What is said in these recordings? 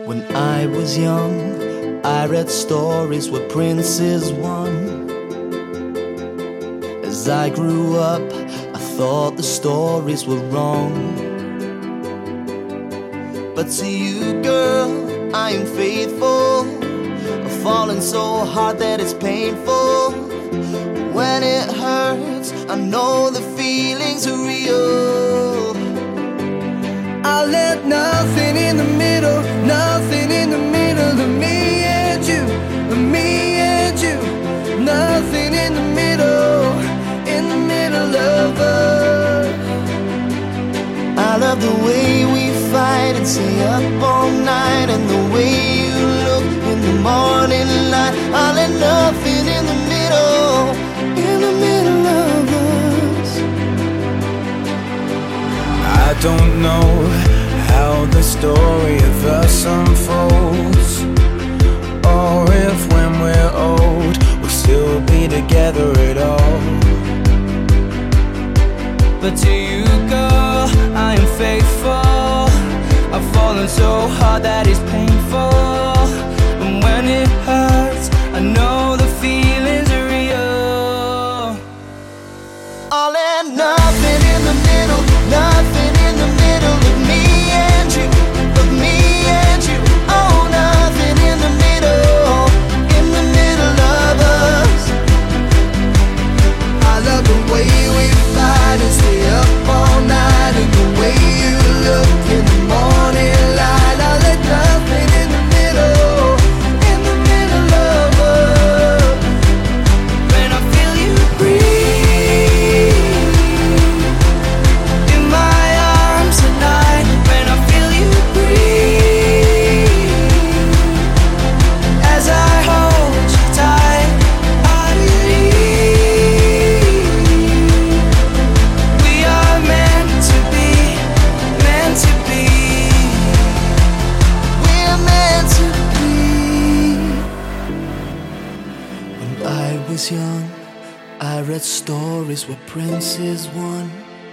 When I was young, I read stories where princes won. As I grew up, I thought the stories were wrong. But to you, girl, I am faithful. I've fallen so hard that it's painful. When it hurts, I know the feelings are real. I let nothing in the middle, nothing in the middle of me and you, me and you. Nothing in the middle of us. I love the way we fight and stay up all night, and the way you look in the morning light. I let nothing in the middle of us. I don't know how the story of us unfolds, or if when we're old we'll still be together at all. But to you, girl, I am faithful. I've fallen so hard that it's painful. And when it hurts, I know the feelings are real. All and nothing in the middle, nothing in the middle of me and you, of me and you. Oh, nothing in the middle of us. I love the way we fight and stay up all night, and the way you look in the morning light. I let nothing in the middle of us. When I feel you breathe in my arms at night, when I feel you breathe as I hold you tight, I believe we are meant to be, meant to be. We're meant to be. When I was young, I read stories where princes won.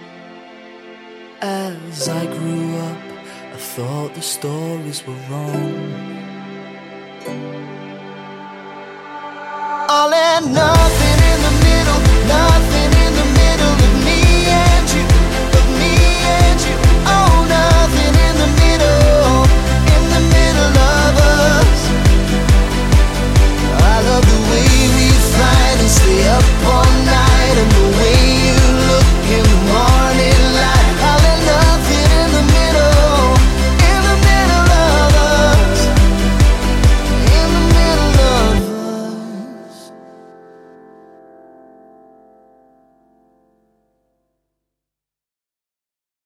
As I grew up, I thought the stories were wrong. All and none.